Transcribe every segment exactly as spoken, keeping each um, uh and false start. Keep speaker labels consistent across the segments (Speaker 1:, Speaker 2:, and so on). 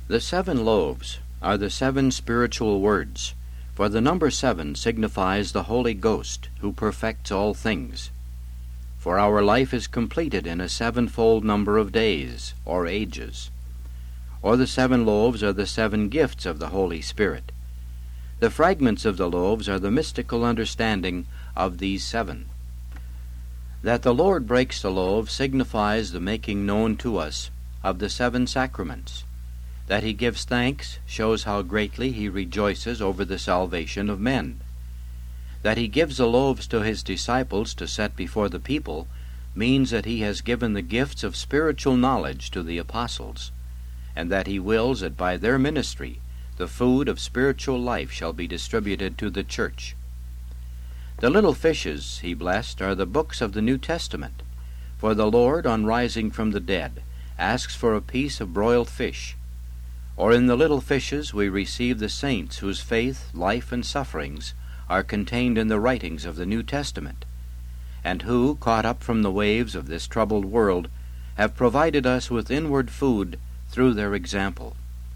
Speaker 1: The seven loaves are the seven spiritual words, for the number seven signifies the Holy Ghost, who perfects all things. For our life is completed in a sevenfold number of days, or ages. Or the seven loaves are the seven gifts of the Holy Spirit. The fragments of the loaves are the mystical understanding of these seven. That the Lord breaks the loaves signifies the making known to us of the seven sacraments. That he gives thanks shows how greatly he rejoices over the salvation of men. That he gives the loaves to his disciples to set before the people means that he has given the gifts of spiritual knowledge to the apostles, and that he wills that by their ministry the food of spiritual life shall be distributed to the church. The little fishes he blessed are the books of the New Testament, for the Lord, on rising from the dead, asks for a piece of broiled fish. Or in the little fishes we receive the saints whose faith, life, and sufferings are contained in the writings of the New Testament, and who, caught up from the waves of this troubled world, have provided us with inward food through their example.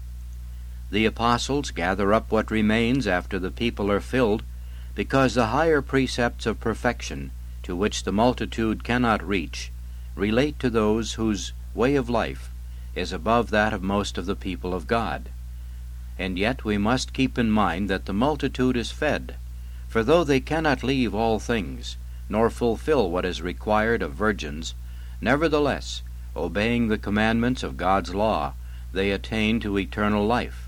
Speaker 1: The apostles gather up what remains after the people are filled, because the higher precepts of perfection, to which the multitude cannot reach, relate to those whose way of life is above that of most of the people of God. And yet we must keep in mind that the multitude is fed, for though they cannot leave all things, nor fulfill what is required of virgins, nevertheless, obeying the commandments of God's law, they attain to eternal life.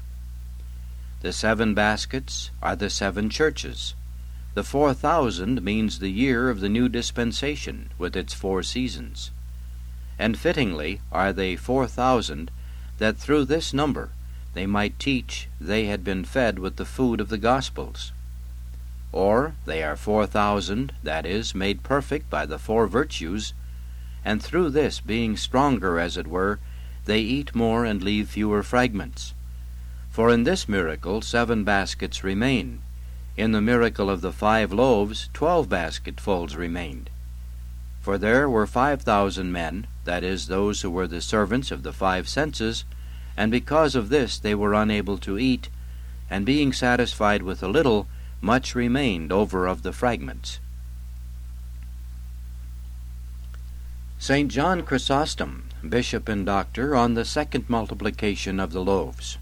Speaker 1: The seven baskets are the seven churches. The four thousand means the year of the new dispensation, with its four seasons. And fittingly are they four thousand, that through this number they might teach they had been fed with the food of the Gospels. Or they are four thousand, that is, made perfect by the four virtues, and through this, being stronger, as it were, they eat more and leave fewer fragments. For in this miracle seven baskets remain. In the miracle of the five loaves twelve basketfuls remained. For there were five thousand men, that is, those who were the servants of the five senses, and because of this they were unable to eat, and being satisfied with a little, much remained over of the fragments. Saint John Chrysostom, bishop and doctor, on the second multiplication of the loaves.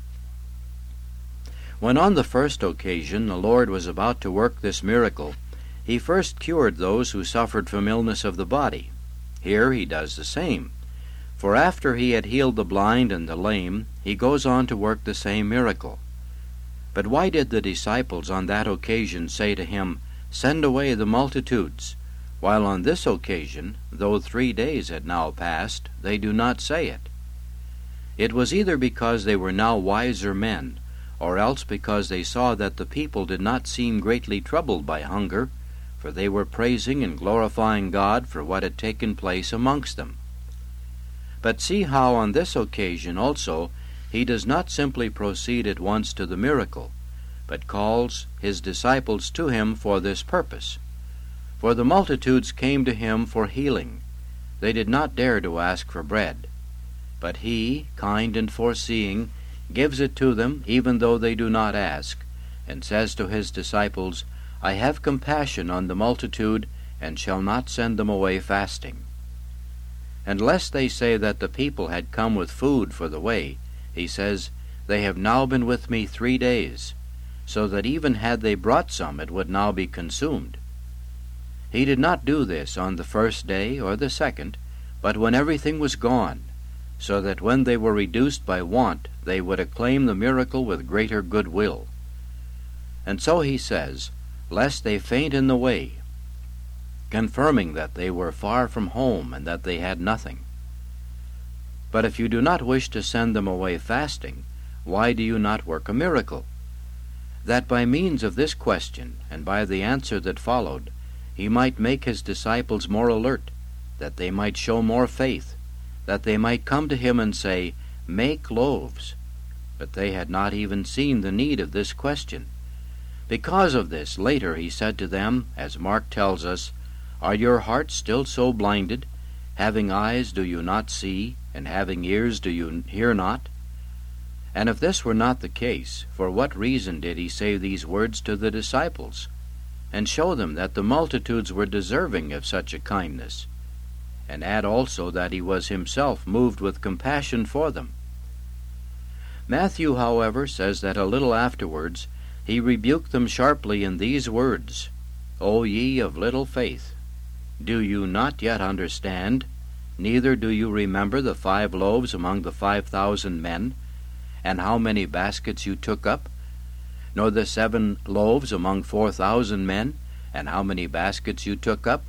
Speaker 1: When on the first occasion the Lord was about to work this miracle, he first cured those who suffered from illness of the body. Here he does the same, for after he had healed the blind and the lame, he goes on to work the same miracle. But why did the disciples on that occasion say to him, "Send away the multitudes," while on this occasion, though three days had now passed, they do not say it? It was either because they were now wiser men, or else because they saw that the people did not seem greatly troubled by hunger, for they were praising and glorifying God for what had taken place amongst them. But see how on this occasion also he does not simply proceed at once to the miracle, but calls his disciples to him for this purpose. For the multitudes came to him for healing. They did not dare to ask for bread. But he, kind and foreseeing, gives it to them even though they do not ask, and says to his disciples, "I have compassion on the multitude, and shall not send them away fasting." And lest they say that the people had come with food for the way, he says, "They have now been with me three days, so that even had they brought some, it would now be consumed." He did not do this on the first day or the second, but when everything was gone, so that when they were reduced by want, they would acclaim the miracle with greater goodwill. And so he says, "Lest they faint in the way," confirming that they were far from home and that they had nothing. But if you do not wish to send them away fasting, why do you not work a miracle? That by means of this question, and by the answer that followed, he might make his disciples more alert, that they might show more faith, that they might come to him and say, "Make loaves." But they had not even seen the need of this question. Because of this, later he said to them, as Mark tells us, "Are your hearts still so blinded? Having eyes do you not see, and having ears do you hear not?" And if this were not the case, for what reason did he say these words to the disciples, and show them that the multitudes were deserving of such a kindness, and add also that he was himself moved with compassion for them? Matthew, however, says that a little afterwards he rebuked them sharply in these words, O ye of little faith, do you not yet understand, neither do you remember the five loaves among the five thousand men, and how many baskets you took up, nor the seven loaves among four thousand men, and how many baskets you took up?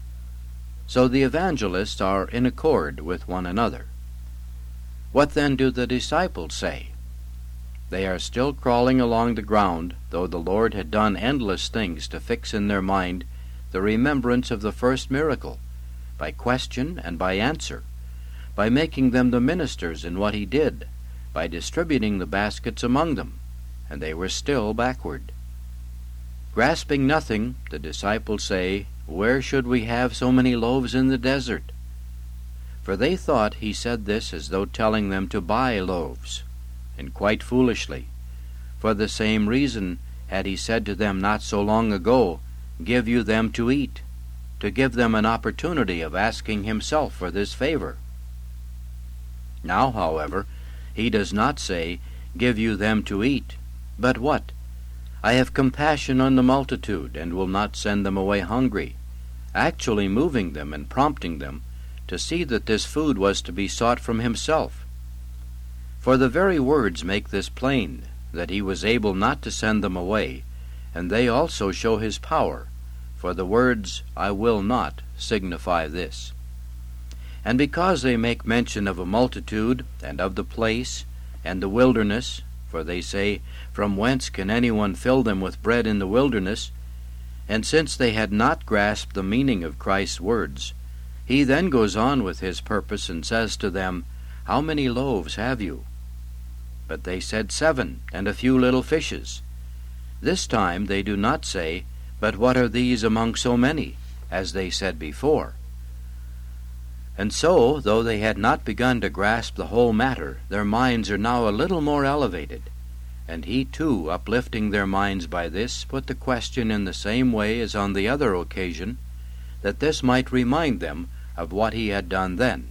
Speaker 1: So the evangelists are in accord with one another. What then do the disciples say? They are still crawling along the ground, though the Lord had done endless things to fix in their mind the remembrance of the first miracle, by question and by answer, by making them the ministers in what he did, by distributing the baskets among them, and they were still backward. Grasping nothing, the disciples say, Where should we have so many loaves in the desert? For they thought he said this as though telling them to buy loaves, and quite foolishly. For the same reason had he said to them not so long ago, Give you them to eat, to give them an opportunity of asking himself for this favor. Now, however, he does not say, Give you them to eat, but what? I have compassion on the multitude, and will not send them away hungry, actually moving them and prompting them to see that this food was to be sought from himself. For the very words make this plain, that he was able not to send them away, and they also show his power, for the words, I will not, signify this. And because they make mention of a multitude, and of the place, and the wilderness, for they say, From whence can anyone fill them with bread in the wilderness? And since they had not grasped the meaning of Christ's words, he then goes on with his purpose and says to them, How many loaves have you? But they said seven, and a few little fishes. This time they do not say, But what are these among so many? As they said before. And so, though they had not begun to grasp the whole matter, their minds are now a little more elevated. And he too, uplifting their minds by this, put the question in the same way as on the other occasion, that this might remind them of what he had done then.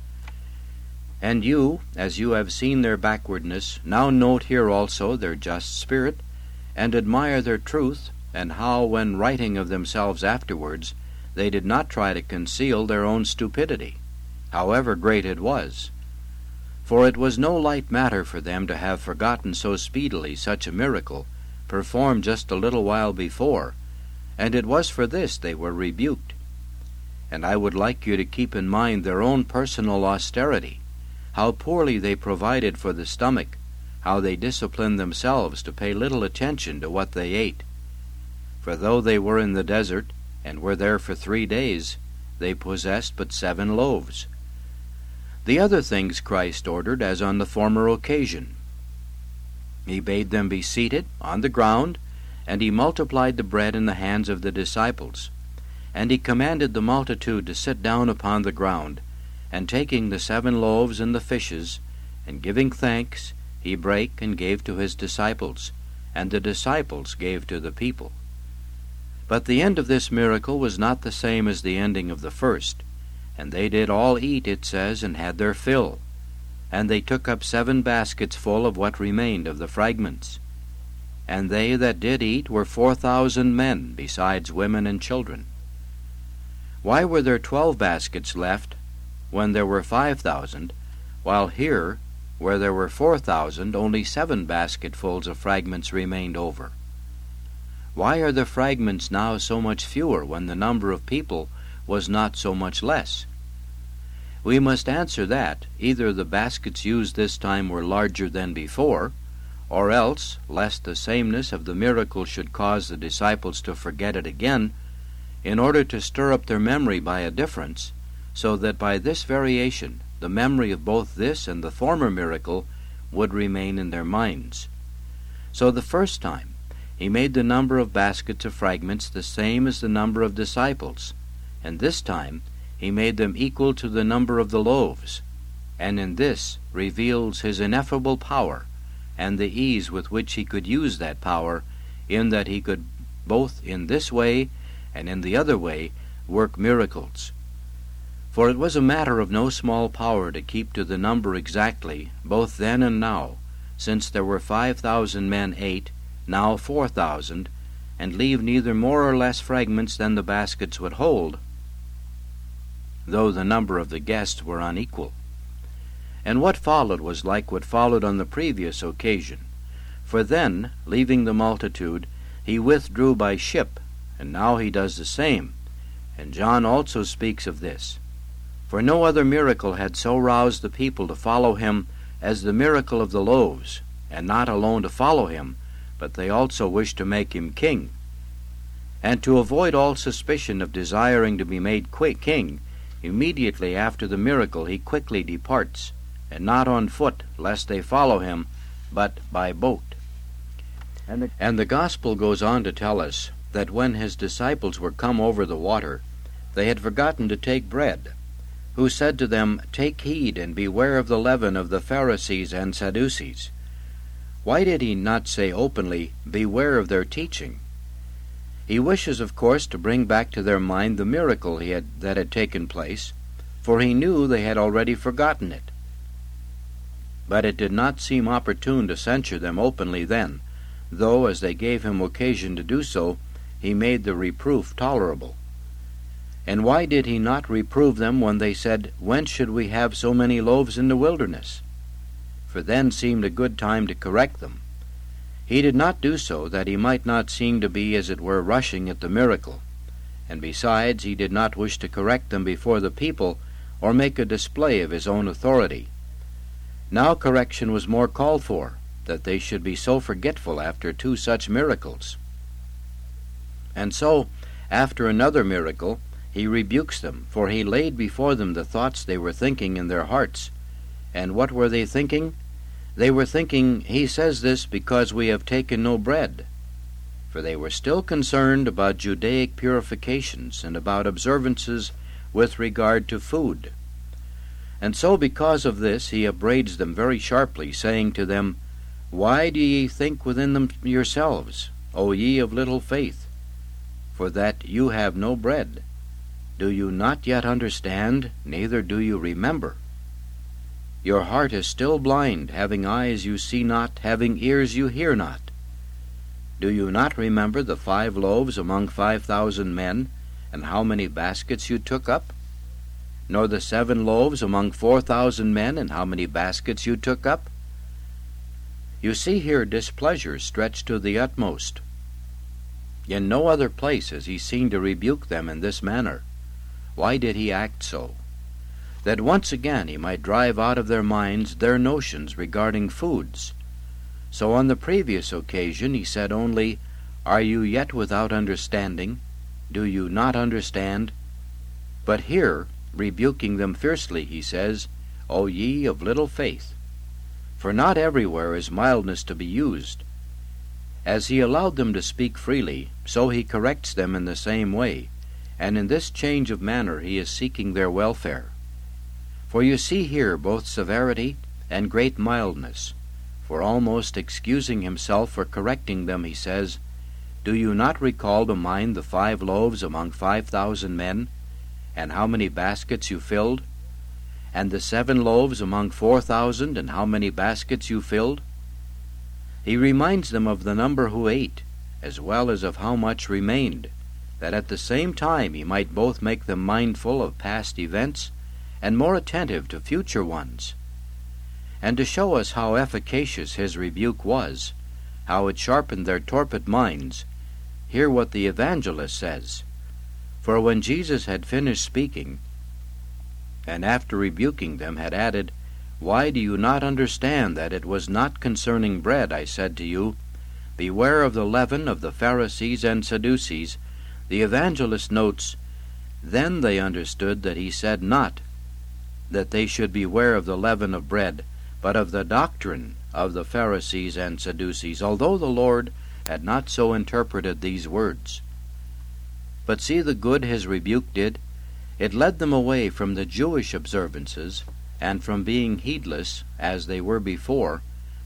Speaker 1: And you, as you have seen their backwardness, now note here also their just spirit, and admire their truth, and how, when writing of themselves afterwards, they did not try to conceal their own stupidity, however great it was. For it was no light matter for them to have forgotten so speedily such a miracle, performed just a little while before, and it was for this they were rebuked. And I would like you to keep in mind their own personal austerity, how poorly they provided for the stomach, how they disciplined themselves to pay little attention to what they ate. For though they were in the desert, and were there for three days, they possessed but seven loaves. The other things Christ ordered as on the former occasion. He bade them be seated on the ground, and he multiplied the bread in the hands of the disciples. And he commanded the multitude to sit down upon the ground, and taking the seven loaves and the fishes, and giving thanks, he brake and gave to his disciples, and the disciples gave to the people. But the end of this miracle was not the same as the ending of the first. And they did all eat, it says, and had their fill. And they took up seven baskets full of what remained of the fragments. And they that did eat were four thousand men, besides women and children. Why were there twelve baskets left, when there were five thousand, while here, where there were four thousand, only seven basketfuls of fragments remained over? Why are the fragments now so much fewer when the number of people was not so much less? We must answer that either the baskets used this time were larger than before, or else, lest the sameness of the miracle should cause the disciples to forget it again, in order to stir up their memory by a difference, so that by this variation the memory of both this and the former miracle would remain in their minds. So the first time, he made the number of baskets of fragments the same as the number of disciples, and this time he made them equal to the number of the loaves, and in this reveals his ineffable power and the ease with which he could use that power, in that he could both in this way and in the other way work miracles. For it was a matter of no small power to keep to the number exactly, both then and now, since there were five thousand men ate, now four thousand, and leave neither more or less fragments than the baskets would hold, though the number of the guests were unequal. And what followed was like what followed on the previous occasion. For then, leaving the multitude, he withdrew by ship, and now he does the same. And John also speaks of this. For no other miracle had so roused the people to follow him as the miracle of the loaves, and not alone to follow him, but they also wished to make him king. And to avoid all suspicion of desiring to be made quick king, immediately after the miracle he quickly departs, and not on foot, lest they follow him, but by boat. And the, and the Gospel goes on to tell us that when his disciples were come over the water, they had forgotten to take bread, who said to them, Take heed, and beware of the leaven of the Pharisees and Sadducees. Why did he not say openly, Beware of their teaching? He wishes, of course, to bring back to their mind the miracle he had, that had taken place, for he knew they had already forgotten it. But it did not seem opportune to censure them openly then, though, as they gave him occasion to do so, he made the reproof tolerable. And why did he not reprove them when they said, Whence should we have so many loaves in the wilderness? For then seemed a good time to correct them. He did not do so that he might not seem to be as it were rushing at the miracle, and besides he did not wish to correct them before the people, or make a display of his own authority. Now correction was more called for, that they should be so forgetful after two such miracles. And so, after another miracle, he rebukes them, for he laid before them the thoughts they were thinking in their hearts. And what were they thinking? They were thinking, He says this because we have taken no bread. For they were still concerned about Judaic purifications and about observances with regard to food. And so because of this he upbraids them very sharply, saying to them, Why do ye think within them yourselves, O ye of little faith? For that you have no bread. Do you not yet understand, neither do you remember? Your heart is still blind, having eyes you see not, having ears you hear not. Do you not remember the five loaves among five thousand men, and how many baskets you took up? Nor the seven loaves among four thousand men, and how many baskets you took up? You see here displeasure stretched to the utmost. In no other place has he seen to rebuke them in this manner. Why did he act so? That once again he might drive out of their minds their notions regarding foods. So on the previous occasion he said only, Are you yet without understanding? Do you not understand? But here, rebuking them fiercely, he says, O ye of little faith. For not everywhere is mildness to be used. As he allowed them to speak freely, so he corrects them in the same way, and in this change of manner he is seeking their welfare. For you see here both severity and great mildness, for almost excusing himself for correcting them, he says, Do you not recall to mind the five loaves among five thousand men, and how many baskets you filled? And the seven loaves among four thousand, and how many baskets you filled? He reminds them of the number who ate, as well as of how much remained, that at the same time he might both make them mindful of past events and more attentive to future ones. And to show us how efficacious his rebuke was, how it sharpened their torpid minds, hear what the evangelist says. For when Jesus had finished speaking, and after rebuking them had added, Why do you not understand that it was not concerning bread I said to you, Beware of the leaven of the Pharisees and Sadducees, the evangelist notes, Then they understood that he said not that they should beware of the leaven of bread, but of the doctrine of the Pharisees and Sadducees, although the Lord had not so interpreted these words. But see the good his rebuke did. It led them away from the Jewish observances, and from being heedless, as they were before,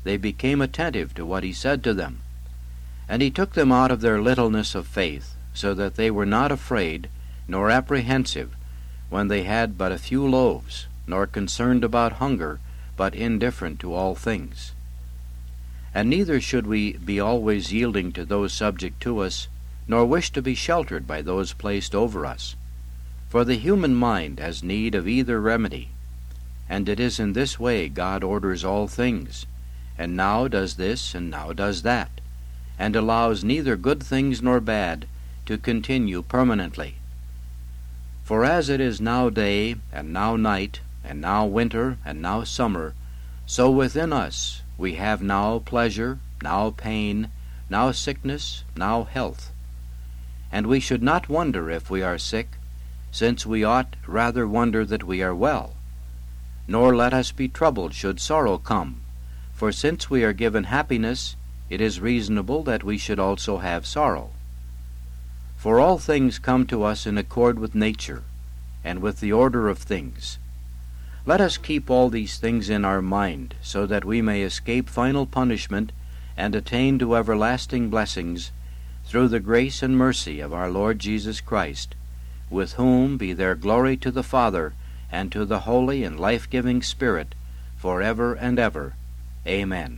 Speaker 1: they became attentive to what he said to them. And he took them out of their littleness of faith, so that they were not afraid, nor apprehensive, when they had but a few loaves, nor concerned about hunger, but indifferent to all things. And neither should we be always yielding to those subject to us, nor wish to be sheltered by those placed over us. For the human mind has need of either remedy, and it is in this way God orders all things, and now does this, and now does that, and allows neither good things nor bad to continue permanently. For as it is now day, and now night, and now winter, and now summer, so within us we have now pleasure, now pain, now sickness, now health. And we should not wonder if we are sick, since we ought rather wonder that we are well. Nor let us be troubled should sorrow come, for since we are given happiness, it is reasonable that we should also have sorrow. For all things come to us in accord with nature, and with the order of things. Let us keep all these things in our mind, so that we may escape final punishment, and attain to everlasting blessings, through the grace and mercy of our Lord Jesus Christ, with whom be there glory to the Father, and to the Holy and life-giving Spirit, for ever and ever. Amen.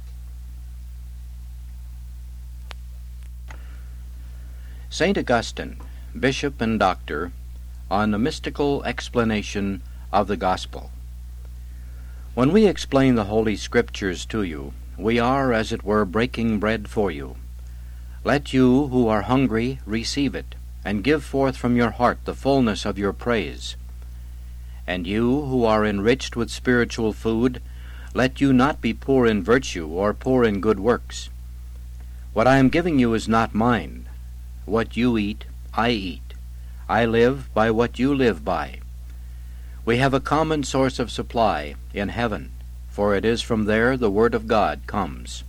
Speaker 1: Saint Augustine, Bishop and Doctor, on the mystical explanation of the Gospel. When we explain the Holy Scriptures to you, we are, as it were, breaking bread for you. Let you who are hungry receive it, and give forth from your heart the fullness of your praise. And you who are enriched with spiritual food, let you not be poor in virtue or poor in good works. What I am giving you is not mine. What you eat, I eat. I live by what you live by. We have a common source of supply in heaven, for it is from there the Word of God comes.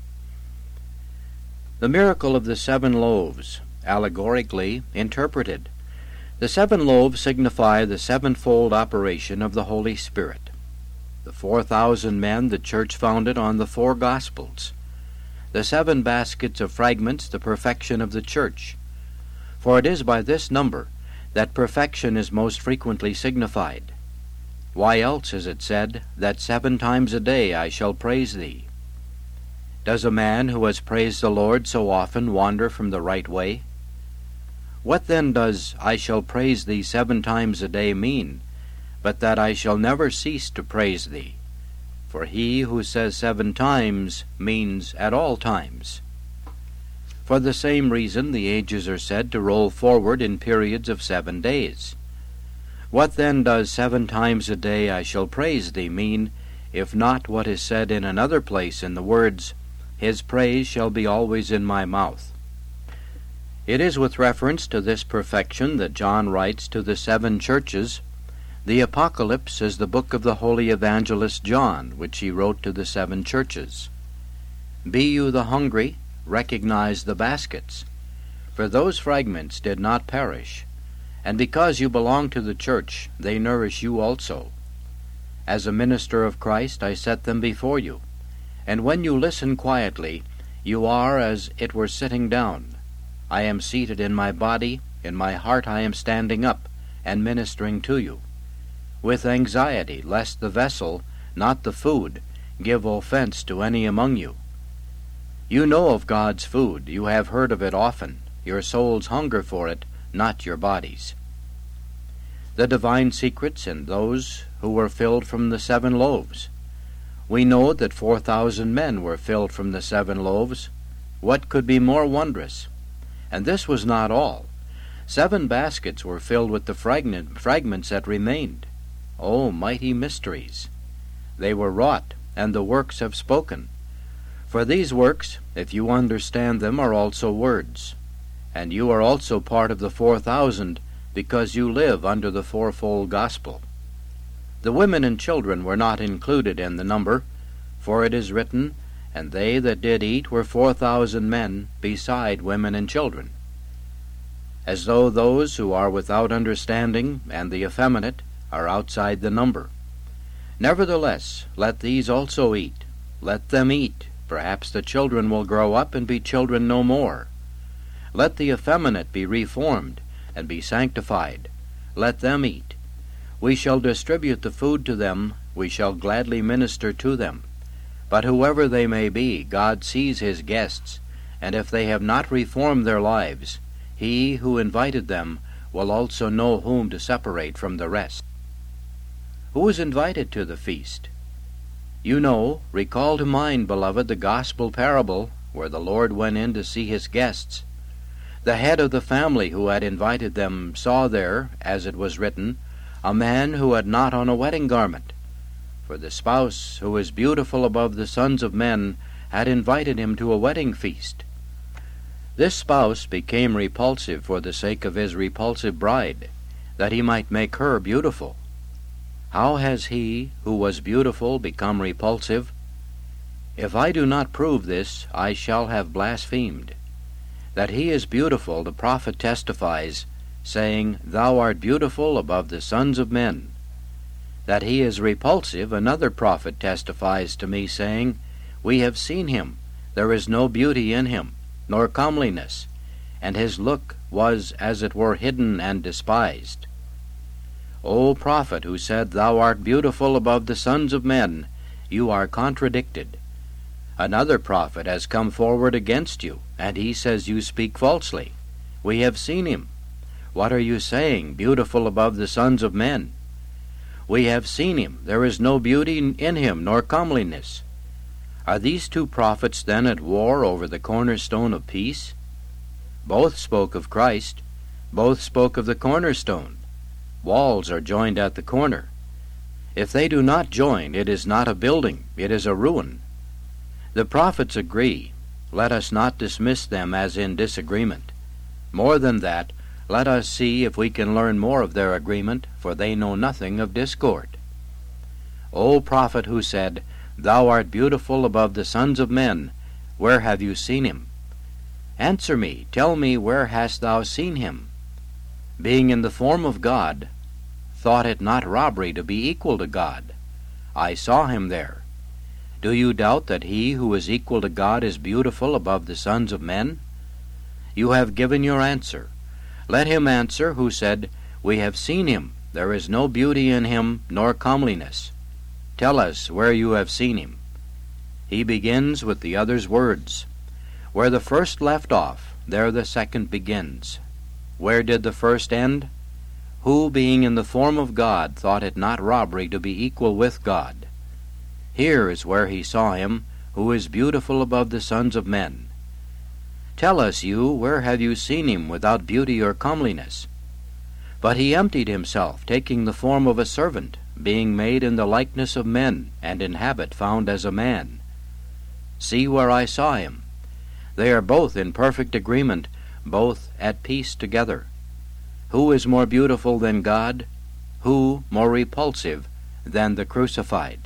Speaker 1: The miracle of the seven loaves, allegorically interpreted. The seven loaves signify the sevenfold operation of the Holy Spirit. The four thousand men the Church founded on the four Gospels. The seven baskets of fragments the perfection of the Church. For it is by this number that perfection is most frequently signified. Why else is it said that seven times a day I shall praise thee? Does a man who has praised the Lord so often wander from the right way? What then does I shall praise thee seven times a day mean, but that I shall never cease to praise thee? For he who says seven times means at all times. For the same reason the ages are said to roll forward in periods of seven days. What then does seven times a day I shall praise thee mean, if not what is said in another place in the words, His praise shall be always in my mouth? It is with reference to this perfection that John writes to the seven churches. The Apocalypse is the book of the holy evangelist John, which he wrote to the seven churches. Be you the hungry, recognize the baskets, for those fragments did not perish, and because you belong to the church, they nourish you also. As a minister of Christ, I set them before you, and when you listen quietly, you are as it were sitting down. I am seated in my body, in my heart I am standing up, and ministering to you, with anxiety, lest the vessel, not the food, give offense to any among you. You know of God's food, you have heard of it often, your souls hunger for it, not your bodies. The divine secrets in those who were filled from the seven loaves. We know that four thousand men were filled from the seven loaves. What could be more wondrous? And this was not all. Seven baskets were filled with the fragment, fragments that remained. Oh, mighty mysteries! They were wrought, and the works have spoken. For these works, if you understand them, are also words. And you are also part of the four thousand, because you live under the fourfold gospel. The women and children were not included in the number, for it is written, And they that did eat were four thousand men, beside women and children. As though those who are without understanding and the effeminate are outside the number. Nevertheless, let these also eat. Let them eat, Perhaps the children will grow up and be children no more. Let the effeminate be reformed and be sanctified. Let them eat. We shall distribute the food to them. We shall gladly minister to them. But whoever they may be, God sees his guests, and if they have not reformed their lives, he who invited them will also know whom to separate from the rest. Who is invited to the feast? You know, recall to mind, beloved, the gospel parable where the Lord went in to see his guests. The head of the family who had invited them saw there, as it was written, a man who had not on a wedding garment. For the spouse, who is beautiful above the sons of men, had invited him to a wedding feast. This spouse became repulsive for the sake of his repulsive bride, that he might make her beautiful. How has he, who was beautiful, become repulsive? If I do not prove this, I shall have blasphemed. That he is beautiful, the prophet testifies, saying, Thou art beautiful above the sons of men. That he is repulsive, another prophet testifies to me, saying, We have seen him, there is no beauty in him, nor comeliness, and his look was as it were hidden and despised. O prophet, who said, Thou art beautiful above the sons of men, you are contradicted. Another prophet has come forward against you, and he says you speak falsely. We have seen him. What are you saying, beautiful above the sons of men? We have seen him. There is no beauty in him, nor comeliness. Are these two prophets then at war over the cornerstone of peace? Both spoke of Christ. Both spoke of the cornerstone. Walls are joined at the corner. If they do not join, it is not a building, it is a ruin. The prophets agree. Let us not dismiss them as in disagreement. More than that, let us see if we can learn more of their agreement, for they know nothing of discord. O prophet who said, Thou art beautiful above the sons of men, where have you seen him? Answer me, tell me, where hast thou seen him? Being in the form of God, thought it not robbery to be equal to God. I saw him there. Do you doubt that he who is equal to God is beautiful above the sons of men? You have given your answer. Let him answer who said, We have seen him. There is no beauty in him, nor comeliness. Tell us where you have seen him. He begins with the other's words. Where the first left off, there the second begins. Where did the first end? Who, being in the form of God, thought it not robbery to be equal with God. Here is where he saw him, who is beautiful above the sons of men. Tell us, you, where have you seen him without beauty or comeliness? But he emptied himself, taking the form of a servant, being made in the likeness of men, and in habit found as a man. See where I saw him. They are both in perfect agreement, both at peace together. Who is more beautiful than God? Who more repulsive than the crucified?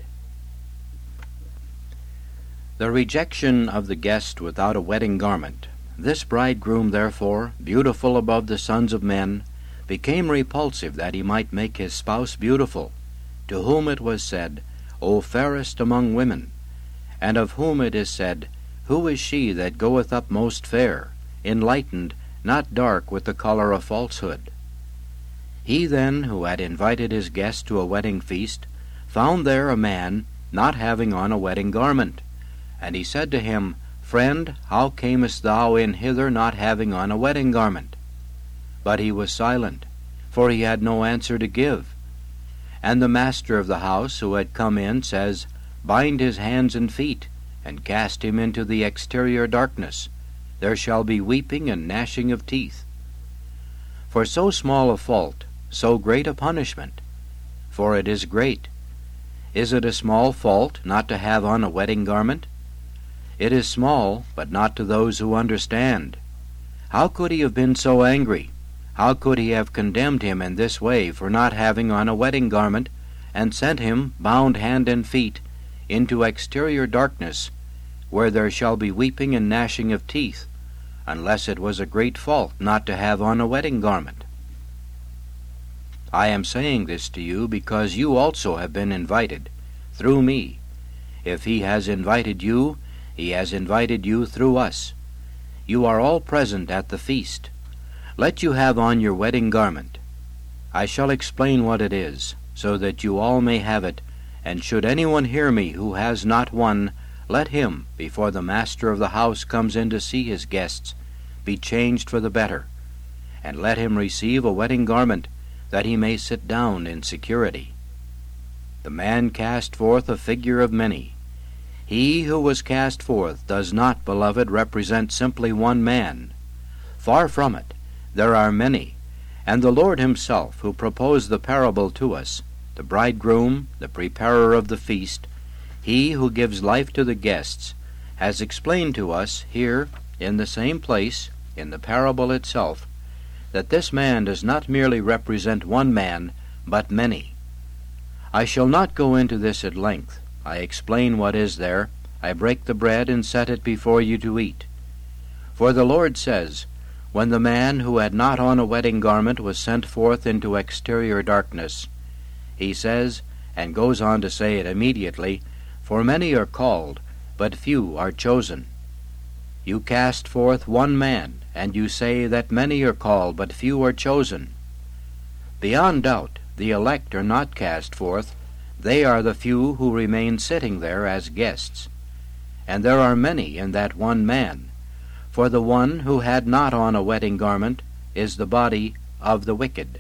Speaker 1: The rejection of the guest without a wedding garment. This bridegroom, therefore, beautiful above the sons of men, became repulsive that he might make his spouse beautiful, to whom it was said, O fairest among women, and of whom it is said, Who is she that goeth up most fair, enlightened, not dark with the color of falsehood? He then, who had invited his guest to a wedding feast, found there a man not having on a wedding garment. And he said to him, Friend, how camest thou in hither not having on a wedding garment? But he was silent, for he had no answer to give. And the master of the house, who had come in, says, Bind his hands and feet, and cast him into the exterior darkness. There shall be weeping and gnashing of teeth. For so small a fault, so great a punishment, for it is great. Is it a small fault not to have on a wedding garment? It is small, but not to those who understand. How could he have been so angry? How could he have condemned him in this way for not having on a wedding garment, and sent him, bound hand and feet, into exterior darkness, where there shall be weeping and gnashing of teeth, unless it was a great fault not to have on a wedding garment? I am saying this to you because you also have been invited, through me. If he has invited you, He has invited you through us. You are all present at the feast. Let you have on your wedding garment. I shall explain what it is, so that you all may have it, and should anyone hear me who has not one, let him, before the master of the house comes in to see his guests, be changed for the better, and let him receive a wedding garment, that he may sit down in security. The man cast forth a figure of many. He who was cast forth does not, beloved, represent simply one man. Far from it. There are many, and the Lord himself, who proposed the parable to us, the bridegroom, the preparer of the feast, he who gives life to the guests, has explained to us here, in the same place, in the parable itself, that this man does not merely represent one man, but many. I shall not go into this at length. I explain what is there. I break the bread and set it before you to eat. For the Lord says, when the man who had not on a wedding garment was sent forth into exterior darkness, he says, and goes on to say it immediately, for many are called, but few are chosen. You cast forth one man, and you say that many are called, but few are chosen. Beyond doubt, the elect are not cast forth. They are the few who remain sitting there as guests. And there are many in that one man. For the one who had not on a wedding garment is the body of the wicked.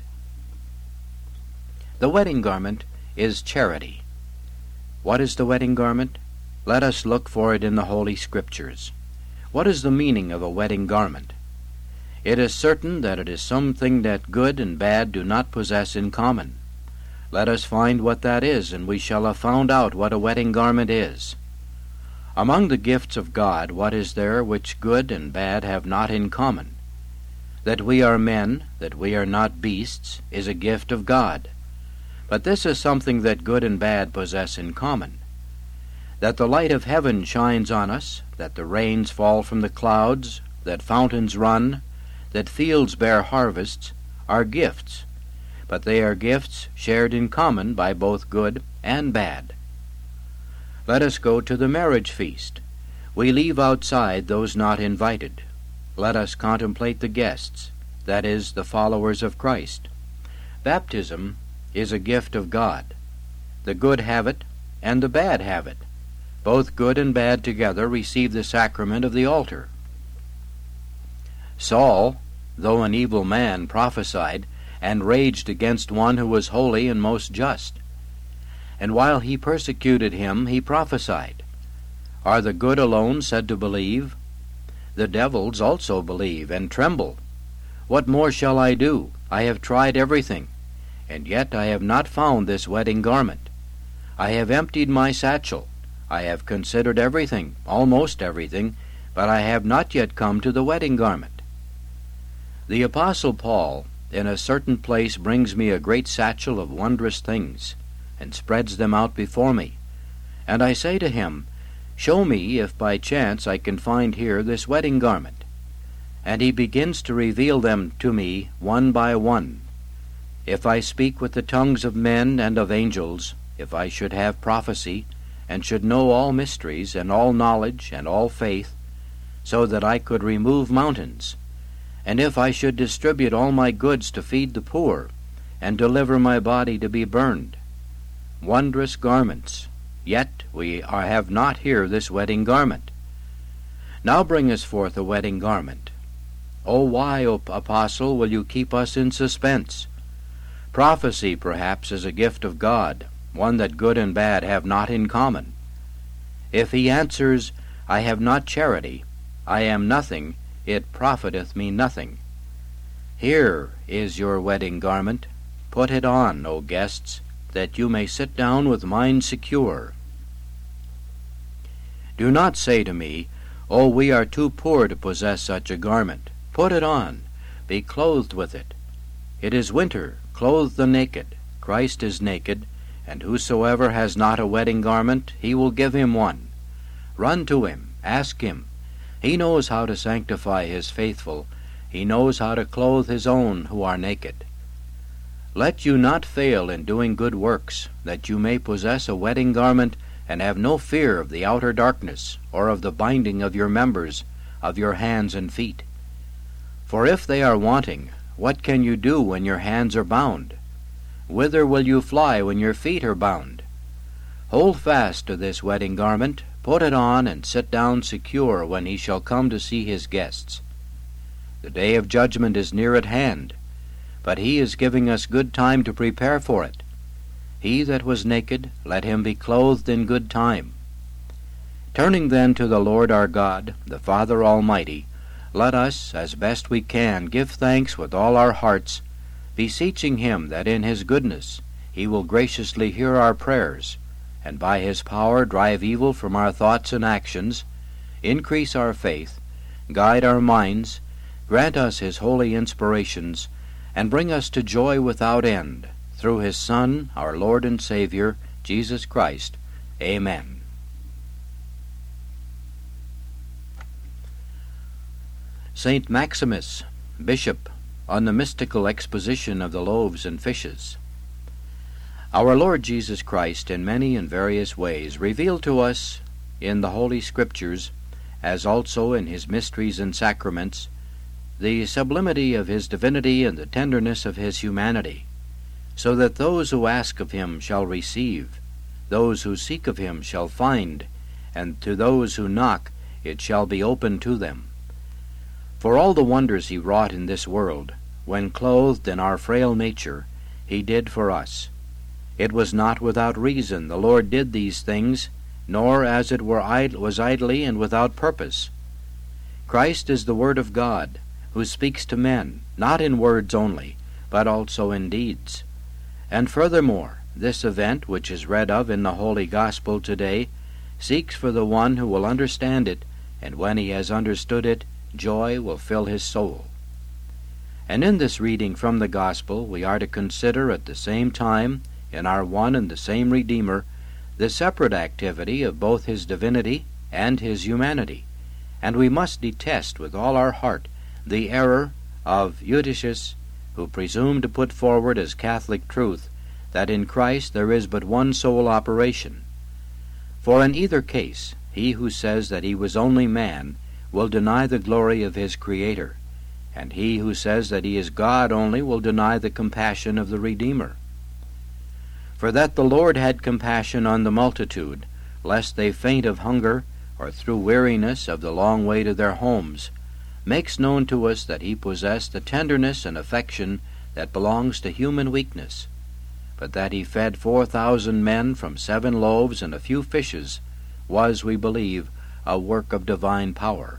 Speaker 1: The wedding garment is charity. What is the wedding garment? Let us look for it in the Holy Scriptures. What is the meaning of a wedding garment? It is certain that it is something that good and bad do not possess in common. Let us find what that is, and we shall have found out what a wedding garment is. Among the gifts of God, what is there which good and bad have not in common? That we are men, that we are not beasts, is a gift of God. But this is something that good and bad possess in common. That the light of heaven shines on us, that the rains fall from the clouds, that fountains run, that fields bear harvests, are gifts, but they are gifts shared in common by both good and bad. Let us go to the marriage feast. We leave outside those not invited. Let us contemplate the guests, that is, the followers of Christ. Baptism is a gift of God. The good have it, and the bad have it. Both good and bad together receive the sacrament of the altar. Saul, though an evil man, prophesied, and raged against one who was holy and most just. And while he persecuted him, he prophesied. Are the good alone said to believe? The devils also believe and tremble. What more shall I do? I have tried everything, and yet I have not found this wedding garment. I have emptied my satchel. I have considered everything, almost everything, but I have not yet come to the wedding garment. The Apostle Paul, in a certain place, brings me a great satchel of wondrous things, and spreads them out before me. And I say to him, show me if by chance I can find here this wedding garment. And he begins to reveal them to me one by one. If I speak with the tongues of men and of angels, if I should have prophecy, and should know all mysteries, and all knowledge, and all faith, so that I could remove mountains, and if I should distribute all my goods to feed the poor, and deliver my body to be burned, wondrous garments, yet we are, have not here this wedding garment. Now bring us forth a wedding garment. O why, O Apostle, will you keep us in suspense? Prophecy, perhaps, is a gift of God, one that good and bad have not in common. If he answers, I have not charity, I am nothing, it profiteth me nothing. Here is your wedding garment. Put it on, O guests, that you may sit down with mind secure. Do not say to me, Oh, we are too poor to possess such a garment. Put it on. Be clothed with it. It is winter. Clothe the naked. Christ is naked, and whosoever has not a wedding garment, he will give him one. Run to him. Ask him. He knows how to sanctify his faithful. He knows how to clothe his own who are naked. Let you not fail in doing good works, that you may possess a wedding garment and have no fear of the outer darkness, or of the binding of your members, of your hands and feet. For if they are wanting, what can you do when your hands are bound? Whither will you fly when your feet are bound? Hold fast to this wedding garment, put it on, and sit down secure when he shall come to see his guests. The day of judgment is near at hand, but he is giving us good time to prepare for it. He that was naked, let him be clothed in good time. Turning then to the Lord our God, the Father Almighty, let us, as best we can, give thanks with all our hearts, beseeching him that in his goodness he will graciously hear our prayers, and by his power drive evil from our thoughts and actions, increase our faith, guide our minds, grant us his holy inspirations, and bring us to joy without end, through his Son, our Lord and Savior, Jesus Christ. Amen. Saint Maximus, Bishop, on the mystical exposition of the loaves and fishes. Our Lord Jesus Christ, in many and various ways, revealed to us in the Holy Scriptures, as also in his mysteries and sacraments, the sublimity of his divinity and the tenderness of his humanity, so that those who ask of him shall receive, those who seek of him shall find, and to those who knock it shall be opened to them. For all the wonders he wrought in this world, when clothed in our frail nature, he did for us. It was not without reason the Lord did these things, nor as it were id- was idly and without purpose. Christ is the Word of God, who speaks to men, not in words only, but also in deeds. And furthermore, this event, which is read of in the Holy Gospel today, seeks for the one who will understand it, and when he has understood it, joy will fill his soul. And in this reading from the Gospel we are to consider at the same time, in our one and the same Redeemer, the separate activity of both his divinity and his humanity, and we must detest with all our heart the error of Eutychus, who presumed to put forward as Catholic truth that in Christ there is but one sole operation. For in either case, he who says that he was only man will deny the glory of his Creator, and he who says that he is God only will deny the compassion of the Redeemer. For that the Lord had compassion on the multitude, lest they faint of hunger, or through weariness of the long way to their homes, makes known to us that he possessed the tenderness and affection that belongs to human weakness, but that he fed four thousand men from seven loaves and a few fishes was, we believe, a work of divine power.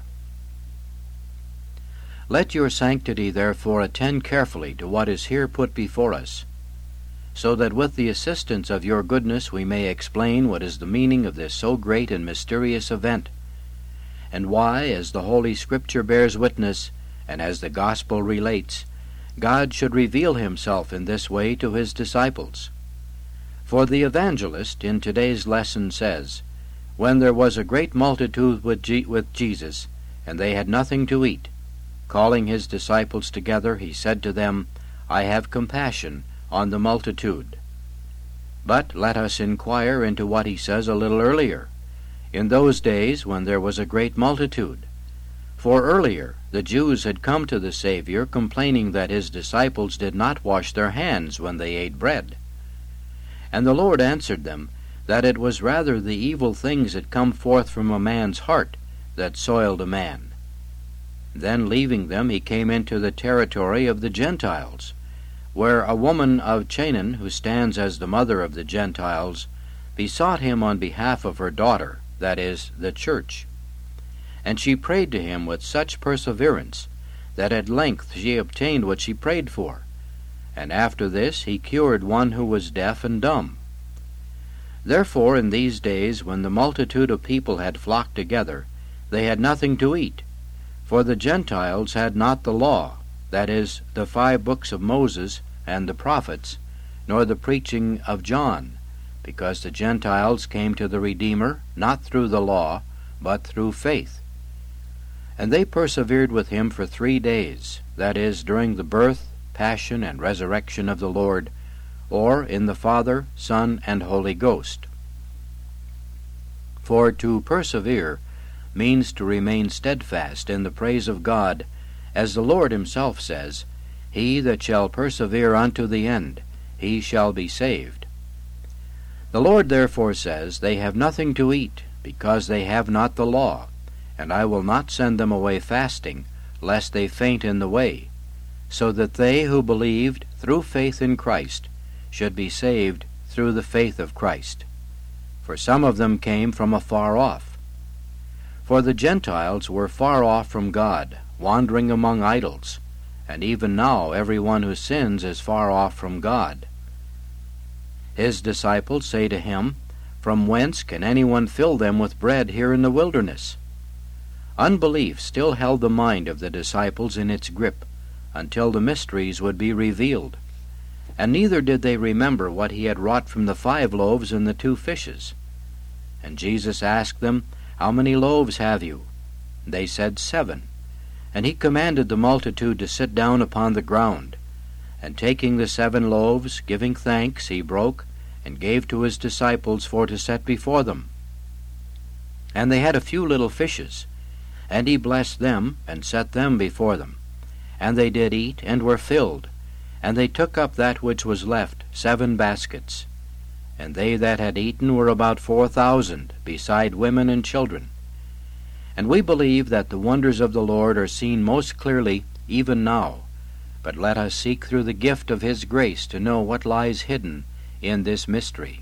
Speaker 1: Let your sanctity therefore attend carefully to what is here put before us, so that with the assistance of your goodness we may explain what is the meaning of this so great and mysterious event, and why, as the Holy Scripture bears witness, and as the Gospel relates, God should reveal himself in this way to his disciples. For the evangelist in today's lesson says, "When there was a great multitude with, Je- with Jesus, and they had nothing to eat, calling his disciples together, he said to them, I have compassion on the multitude." But let us inquire into what he says a little earlier, in those days when there was a great multitude. For earlier the Jews had come to the Savior complaining that his disciples did not wash their hands when they ate bread. And the Lord answered them that it was rather the evil things that come forth from a man's heart that soiled a man. Then leaving them, he came into the territory of the Gentiles, where a woman of Canaan, who stands as the mother of the Gentiles, besought him on behalf of her daughter, that is, the church. And she prayed to him with such perseverance that at length she obtained what she prayed for, and after this he cured one who was deaf and dumb. Therefore in these days, when the multitude of people had flocked together, they had nothing to eat, for the Gentiles had not the law, that is, the five books of Moses and the prophets, nor the preaching of John, because the Gentiles came to the Redeemer not through the law, but through faith. And they persevered with him for three days, that is, during the birth, passion, and resurrection of the Lord, or in the Father, Son, and Holy Ghost. For to persevere means to remain steadfast in the praise of God, as the Lord himself says, He that shall persevere unto the end, he shall be saved. The Lord therefore says, They have nothing to eat, because they have not the law, and I will not send them away fasting, lest they faint in the way, so that they who believed through faith in Christ should be saved through the faith of Christ. For some of them came from afar off. For the Gentiles were far off from God, wandering among idols, and even now every one who sins is far off from God. His disciples say to him, From whence can anyone fill them with bread here in the wilderness? Unbelief still held the mind of the disciples in its grip, until the mysteries would be revealed. And neither did they remember what he had wrought from the five loaves and the two fishes. And Jesus asked them, How many loaves have you? They said, Seven. And he commanded the multitude to sit down upon the ground. And taking the seven loaves, giving thanks, he broke, and gave to his disciples for to set before them. And they had a few little fishes, and he blessed them, and set them before them. And they did eat, and were filled. And they took up that which was left, seven baskets. And they that had eaten were about four thousand, beside women and children. And we believe that the wonders of the Lord are seen most clearly even now. But let us seek through the gift of his grace to know what lies hidden in this mystery.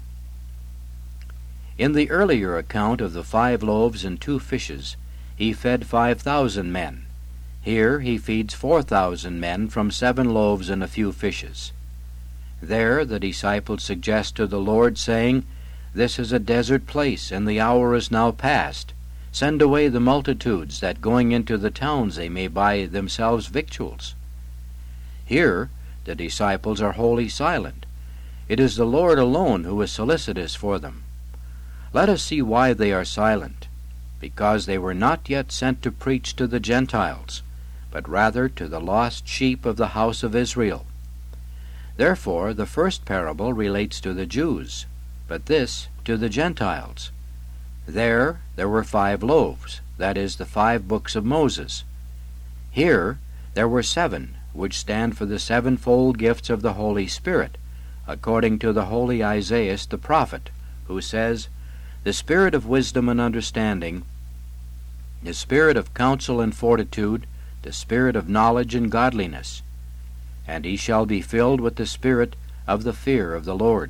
Speaker 1: In the earlier account of the five loaves and two fishes, he fed five thousand men. Here he feeds four thousand men from seven loaves and a few fishes. There the disciples suggest to the Lord, saying, This is a desert place, and the hour is now past. Send away the multitudes, that going into the towns they may buy themselves victuals. Here the disciples are wholly silent. It is the Lord alone who is solicitous for them. Let us see why they are silent. Because they were not yet sent to preach to the Gentiles, but rather to the lost sheep of the house of Israel. Therefore the first parable relates to the Jews, but this to the Gentiles. There there were five loaves, that is, the five books of Moses. Here there were seven, which stand for the sevenfold gifts of the Holy Spirit, according to the holy Isaiah the prophet, who says, The spirit of wisdom and understanding, the spirit of counsel and fortitude, the spirit of knowledge and godliness. And he shall be filled with the spirit of the fear of the Lord.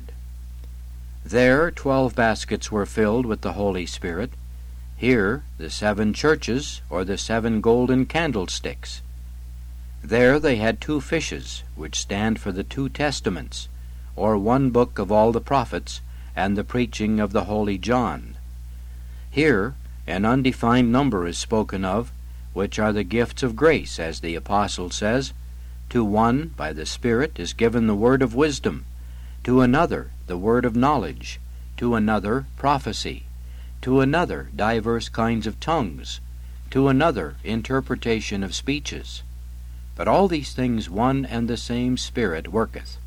Speaker 1: There twelve baskets were filled with the Holy Spirit. Here the seven churches, or the seven golden candlesticks. There they had two fishes, which stand for the two testaments, or one book of all the prophets, and the preaching of the holy John. Here an undefined number is spoken of, which are the gifts of grace, as the apostle says. To one, by the Spirit, is given the word of wisdom, to another the word of knowledge, to another prophecy, to another divers kinds of tongues, to another interpretation of speeches. But all these things one and the same Spirit worketh.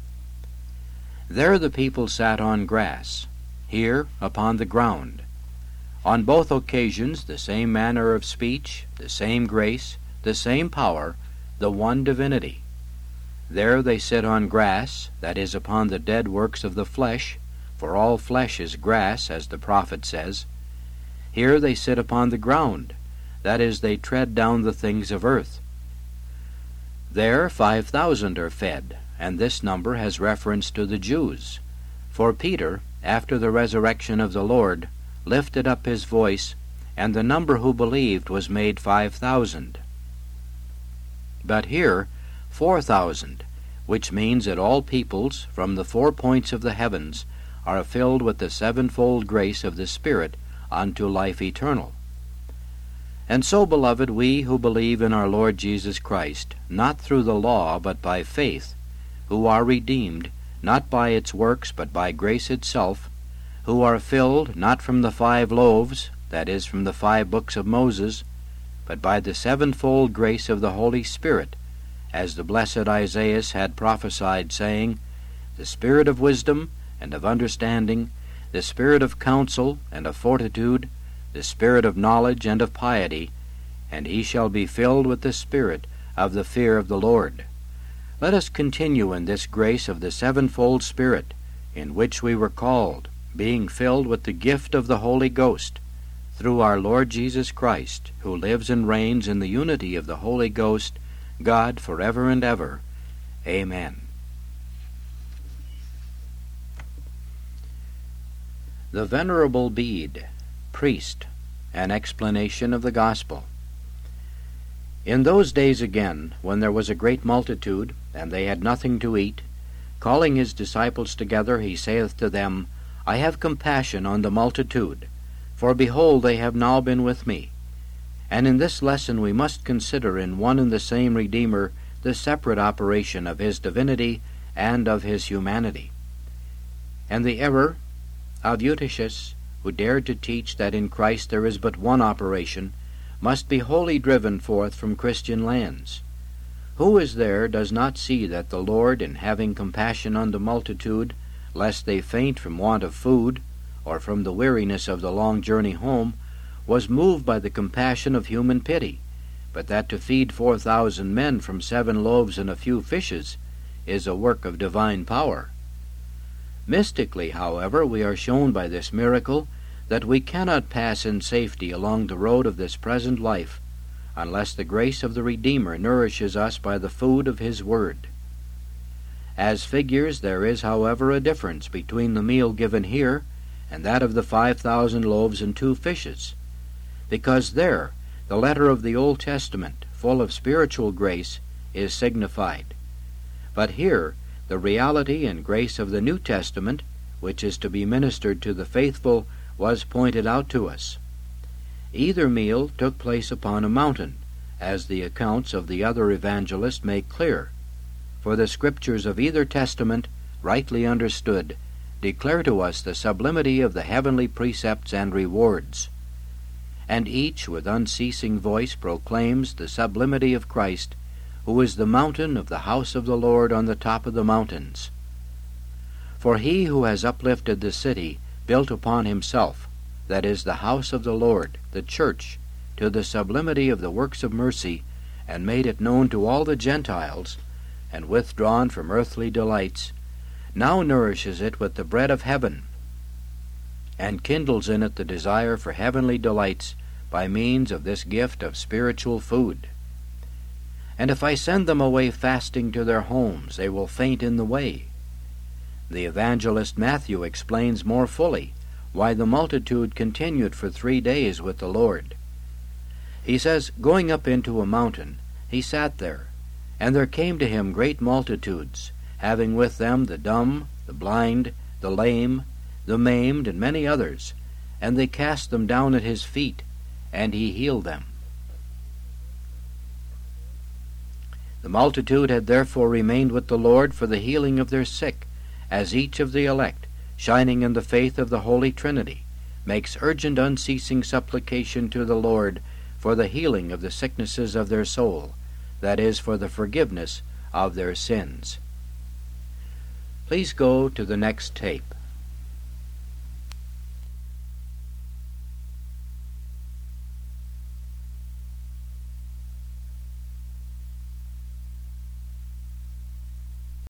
Speaker 1: There the people sat on grass, here upon the ground. On both occasions the same manner of speech, the same grace, the same power, the one divinity. There they sit on grass, that is, upon the dead works of the flesh, for all flesh is grass, as the prophet says. Here they sit upon the ground, that is, they tread down the things of earth. There five thousand are fed, and this number has reference to the Jews. For Peter, after the resurrection of the Lord, lifted up his voice, and the number who believed was made five thousand. But here four thousand, which means that all peoples, from the four points of the heavens, are filled with the sevenfold grace of the Spirit unto life eternal. And so, beloved, we who believe in our Lord Jesus Christ, not through the law, but by faith, who are redeemed, not by its works, but by grace itself, who are filled not from the five loaves, that is, from the five books of Moses, but by the sevenfold grace of the Holy Spirit, as the blessed Isaiah had prophesied, saying, The spirit of wisdom and of understanding, the spirit of counsel and of fortitude, the spirit of knowledge and of piety, and he shall be filled with the spirit of the fear of the Lord. Let us continue in this grace of the sevenfold Spirit, in which we were called, being filled with the gift of the Holy Ghost, through our Lord Jesus Christ, who lives and reigns in the unity of the Holy Ghost, God, forever and ever. Amen. The Venerable Bede, Priest, an explanation of the Gospel. In those days again, when there was a great multitude, and they had nothing to eat, calling his disciples together, he saith to them, I have compassion on the multitude, for behold, they have now been with me. And in this lesson we must consider in one and the same Redeemer the separate operation of his divinity and of his humanity. And the error of Eutychus, who dared to teach that in Christ there is but one operation, must be wholly driven forth from Christian lands. Who is there does not see that the Lord, in having compassion on the multitude, lest they faint from want of food, or from the weariness of the long journey home, was moved by the compassion of human pity, but that to feed four thousand men from seven loaves and a few fishes is a work of divine power? Mystically, however, we are shown by this miracle that we cannot pass in safety along the road of this present life unless the grace of the Redeemer nourishes us by the food of his word. As figures, there is, however, a difference between the meal given here and that of the five thousand loaves and two fishes, because there the letter of the Old Testament, full of spiritual grace, is signified. But here the reality and grace of the New Testament, which is to be ministered to the faithful, was pointed out to us. Either meal took place upon a mountain, as the accounts of the other evangelists make clear, for the scriptures of either testament, rightly understood, declare to us the sublimity of the heavenly precepts and rewards. And each with unceasing voice proclaims the sublimity of Christ, who is the mountain of the house of the Lord on the top of the mountains. For he who has uplifted the city built upon himself, that is, the house of the Lord, the church, to the sublimity of the works of mercy, and made it known to all the Gentiles, and withdrawn from earthly delights, now nourishes it with the bread of heaven, and kindles in it the desire for heavenly delights by means of this gift of spiritual food. And if I send them away fasting to their homes, they will faint in the way. The evangelist Matthew explains more fully why the multitude continued for three days with the Lord. He says, going up into a mountain, he sat there, and there came to him great multitudes, having with them the dumb, the blind, the lame, the maimed, and many others, and they cast them down at his feet, and he healed them. The multitude had therefore remained with the Lord for the healing of their sick, as each of the elect, shining in the faith of the Holy Trinity, makes urgent unceasing supplication to the Lord for the healing of the sicknesses of their soul, that is, for the forgiveness of their sins. Please go to the next tape.